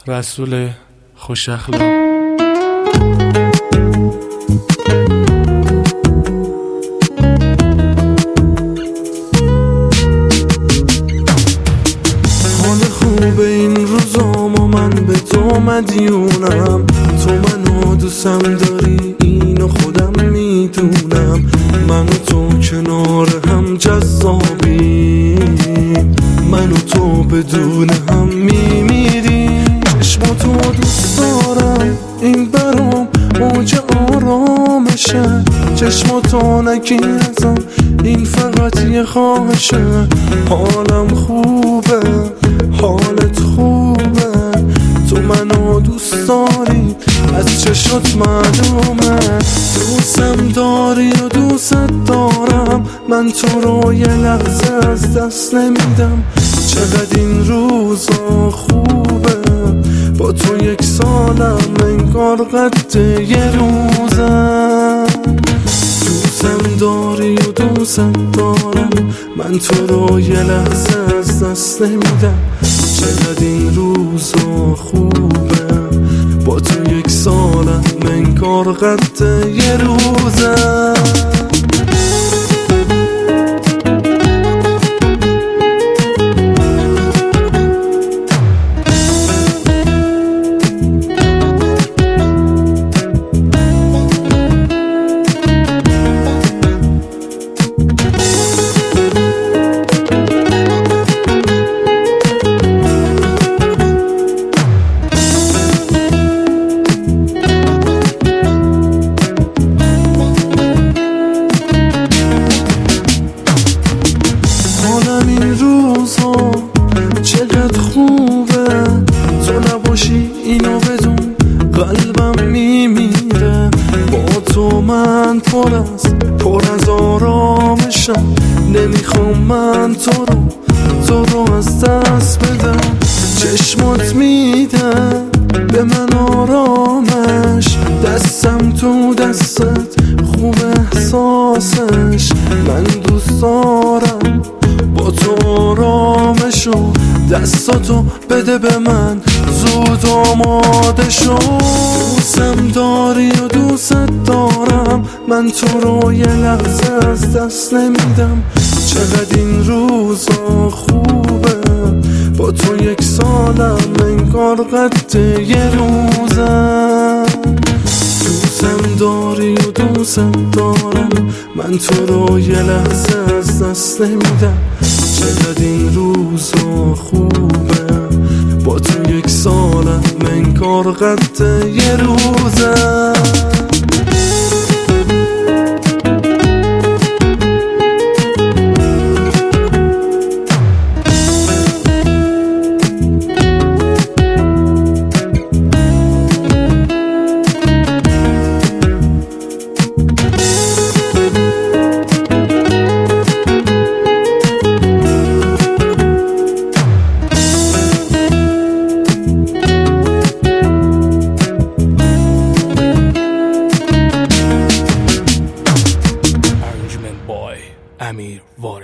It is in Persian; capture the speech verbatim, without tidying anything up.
رسول خوش اخلاق. حال خوب این روزام و من به تو مدیونم، تو منو دوستم داری اینو خودم میدونم، من و تو کنار هم جذابیم، من و تو بدون هم میمیریم. چشم تو دوست دارم این برام موج آرامشه، چشم تو نگی ازم این فقط یه خواهشه. حالم خوبه حالت خوبه، تو منو دوست داری از چشات معلومه، دوستم داری و دوست دارم، من تو رو یه لحظه از دست نمیدم. چقدر این روزا خوبه با تو یک سالم انگار قد یه روزم، دوستم داری و دوست دارم، من تو رو یه لحظه از دست نمیدم. چقدر این روزا خوبه با تو یک سالم انگار قد یه روزم. این روزا چقدر خوبه، تو نباشی اینو بدون قلبم میمیره. با تو من پر از پر از آرامشم، نمیخوام من تو رو تو رو از دست بدم. چشمات میدن به من آرامش، دستم تو دستت خوب احساسش، من دوست دارم با تو آرامشو، دستاتو بده به من زود آماده شو. دوستم داری و دوست دارم، من تو رو یه لحظه از دست نمیدم. چقدر این روزا خوبه با تو یک سالم انگار قد یه روزم، دوستم داری و دوست دارم، من تو رو یه لحظه از دست نمیدم. چقدر این روزا خوبه با تو یک سالم انگار قد یه روزم. Amir Voice.